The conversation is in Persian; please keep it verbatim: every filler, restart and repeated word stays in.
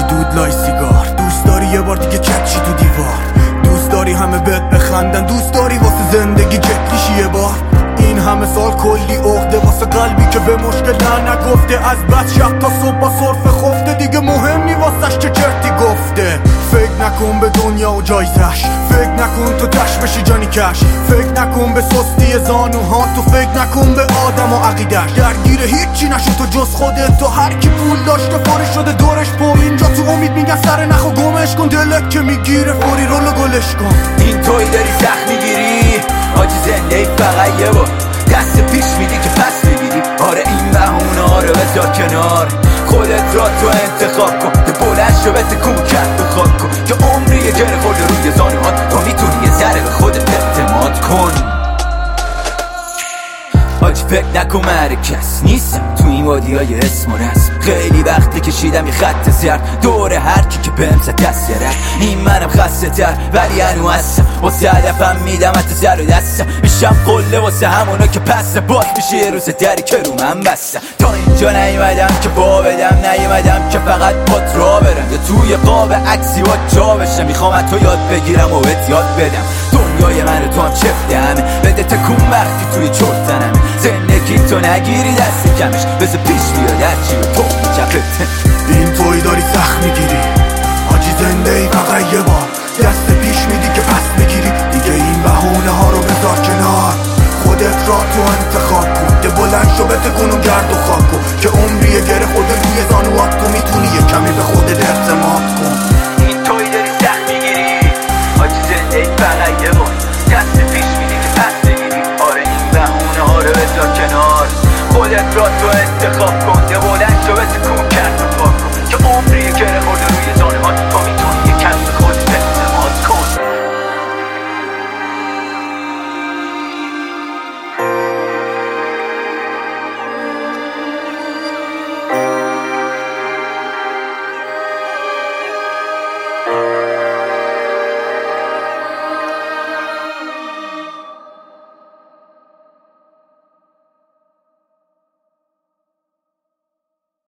دود لای سیگار، دوست داری یه بار دیگه کچی تو دیوار، دوست داری همه بهت بخندن، دوست داری واسه زندگی جدیشی یه بار. این همه سال کلی عقده واسه قلبی که به مشکل نه نگفته، از بعد شب تا صبح با صرف خفته، دیگه مهم نی واسش چه چرتی گفته. فکر نکن به دنیا و جایزش، فکر نکن تو تش بشی جانی کش، فکر نکن به سستی زانوها، تو فکر نکن به آدم و عقیدش. درگیر هیچی نشو تو جز خودت، تو هر کی پول داشته فوری شده دورش پر، اینجا تو امید میگن سر نخو گمش کن، دلت که میگیره فوری رولو گلش کن. این توی داری سخت میگیری آجی، زنده فقط یه بار، دست پیش میدی که پس بگیری. آره این بهونه ها رو بذار کنار، خودت را تو انتخاب کن، تو بلند شو بتکون کرد و خاک کن، که عمری یه گره خورده روی زانوهات، تو میتونی یه ذره به خودت اعتماد کن. آج فکر نکن مرکز نیستم تو این وادی های اسم و رسم، خیلی وقتی کشیدم یه خط زرد دور هر کی که بهم زد دست رد. این منم خسته تر ولی هنو هستم، واسه هدفم میدم حتی سر و دستم، میشم قله واسه همونا که پسه، باز میشه یه روز دری که رو من بستم. تا اینجا نیومدم که با بدم، نیومدم که فقط پات را برم، یا توی قاب عکسی با جا بشم، میخوام تو یاد بگیرم و بهت یاد بدم. دنیای من تو هم چفته همه، بده تکون وقتی توی چرتنمه، زندگی تو نگیری دست کمش، بذار پیش بیاد هرچی و تو میچپته. این توی داری سخت میگیری حاجی، زنده ای فقط یه بار، دست پیش میدی که پس بگیری، دیگه این بهونه ها رو بذار کنار، خودت را تو انتخاب کن، ده بلند شو بتکن و گرد و خاک کن، که عمری یه گره خود روی زانوات، تو میتونی یه کمی به خودت اعتماد کن. این توی داری سخت میگیری حاجی، زنده ای فقط یه بار، دست پیش میدی که پس بگیری. آره این بهونه ها رو بذار کنار، خودت را تو انتخاب کن،